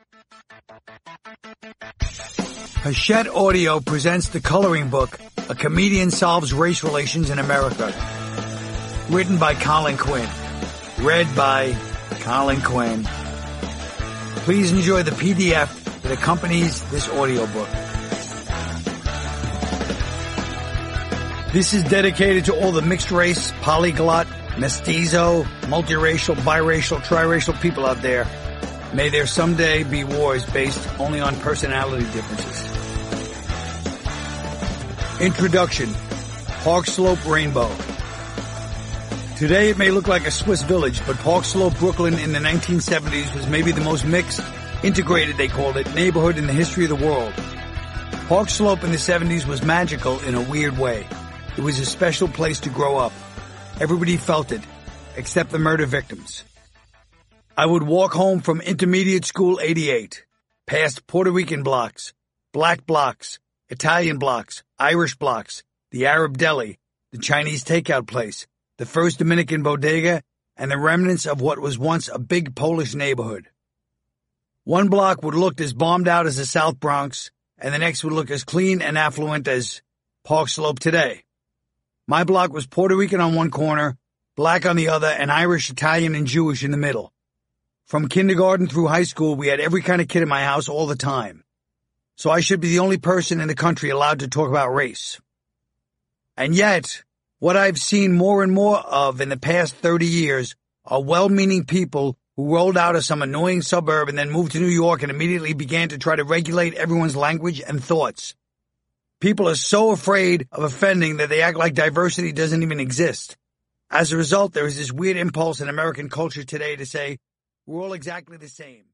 Hachette Audio presents The Coloring Book, A Comedian Solves Race Relations in America. Written by Colin Quinn. Read by Colin Quinn. Please enjoy the PDF that accompanies this audiobook. This is dedicated to all the mixed race, polyglot, mestizo, multiracial, biracial, triracial people out there. May there someday be wars based only on personality differences. Introduction. Park Slope Rainbow. Today it may look like a Swiss village, but Park Slope, Brooklyn in the 1970s was maybe the most mixed, integrated they called it, neighborhood in the history of the world. Park Slope in the 70s was magical in a weird way. It was a special place to grow up. Everybody felt it, except the murder victims. I would walk home from Intermediate School 88, past Puerto Rican blocks, black blocks, Italian blocks, Irish blocks, the Arab deli, the Chinese takeout place, the first Dominican bodega, and the remnants of what was once a big Polish neighborhood. One block would look as bombed out as the South Bronx, and the next would look as clean and affluent as Park Slope today. My block was Puerto Rican on one corner, black on the other, and Irish, Italian, and Jewish in the middle. From kindergarten through high school, we had every kind of kid in my house all the time. So I should be the only person in the country allowed to talk about race. And yet, what I've seen more and more of in the past 30 years are well-meaning people who rolled out of some annoying suburb and then moved to New York and immediately began to try to regulate everyone's language and thoughts. People are so afraid of offending that they act like diversity doesn't even exist. As a result, there is this weird impulse in American culture today to say, we're all exactly the same.